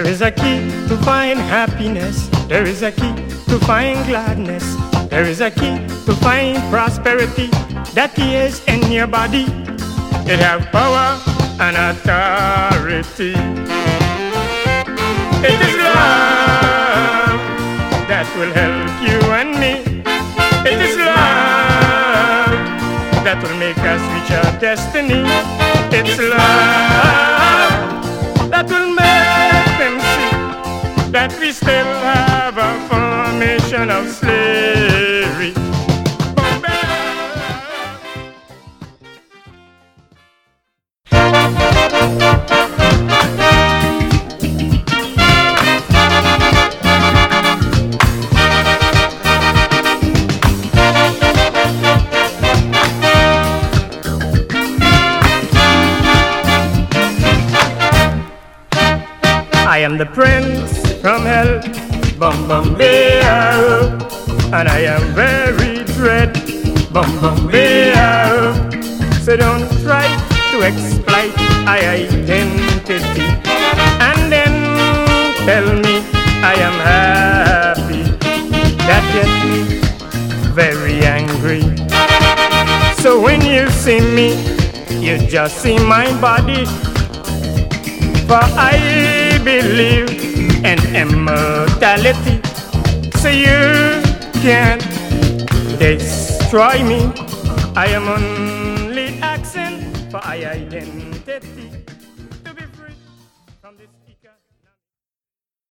There is a key to find happiness. There is a key to find gladness. There is a key to find prosperity. That key is in your body. It has power and authority. It is love that will help you and me. It is love that will make us reach our destiny. It's love that will make them see that we still have a formation of slavery. I am the prince from hell, bum bum bear, and I am very dread, bum bum bear. So don't try to exploit my identity, and then tell me I am happy. That gets me very angry. So when you see me, you just see my body. For I believe in immortality, so you can't destroy me. I am only asking for identity to be free from this speaker.